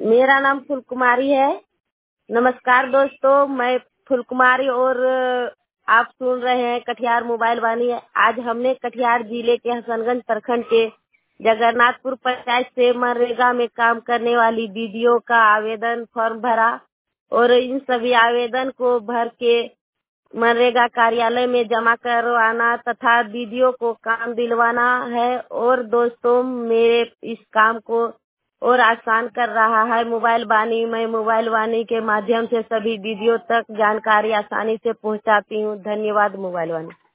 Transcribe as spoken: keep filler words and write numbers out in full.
मेरा नाम फूलकुमारी है। नमस्कार दोस्तों, मैं फूलकुमारी और आप सुन रहे हैं कटिहार मोबाइल वाणी। आज हमने कटिहार जिले के हसनगंज प्रखंड के जगन्नाथपुर पंचायत से मनरेगा में काम करने वाली दीदियों का आवेदन फॉर्म भरा और इन सभी आवेदन को भर के मनरेगा कार्यालय में जमा करवाना तथा दीदियों को काम दिलवाना है। और दोस्तों, मेरे इस काम को और आसान कर रहा है मोबाइल वाणी। मैं मोबाइल वाणी के माध्यम से सभी दीदियों तक जानकारी आसानी से पहुंचाती हूं। धन्यवाद मोबाइल वाणी।